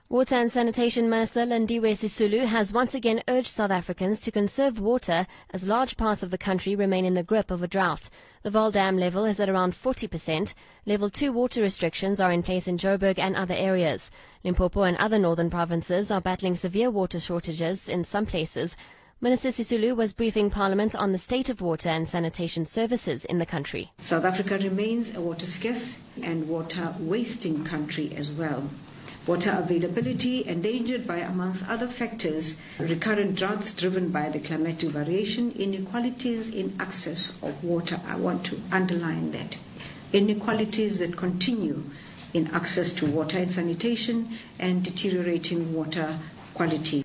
Water and Sanitation Minister Lindiwe Sisulu has once again urged South Africans to conserve water as large parts of the country remain in the grip of a drought. The Vaal Dam level is at around 40%. Level 2 water restrictions are in place in Joburg and other areas. Limpopo and other northern provinces are battling severe water shortages in some places. Minister Sisulu was briefing Parliament on the state of water and sanitation services in the country. South Africa remains a water scarce and water wasting country as well. Water availability endangered by, amongst other factors, recurrent droughts driven by the climatic variation, inequalities in access of water. I want to underline that. Inequalities that continue in access to water and sanitation and deteriorating water quality.